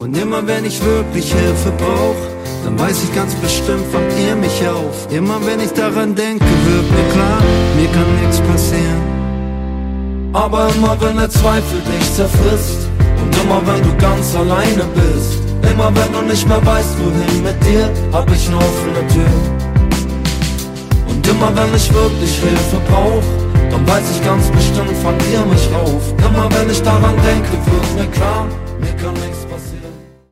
Und immer wenn ich wirklich Hilfe brauch, dann weiß ich ganz bestimmt, fangt ihr mich auf. Immer wenn ich daran denke, wird mir klar, mir kann nichts passieren. Aber immer wenn der Zweifel dich zerfrisst und immer wenn du ganz alleine bist, immer wenn du nicht mehr weißt, wohin mit dir, hab ich eine offene Tür. Und immer wenn ich wirklich Hilfe brauch, dann weiß ich ganz bestimmt, fangt ihr mich auf. Immer wenn ich daran denke, wird mir klar, mir kann nichts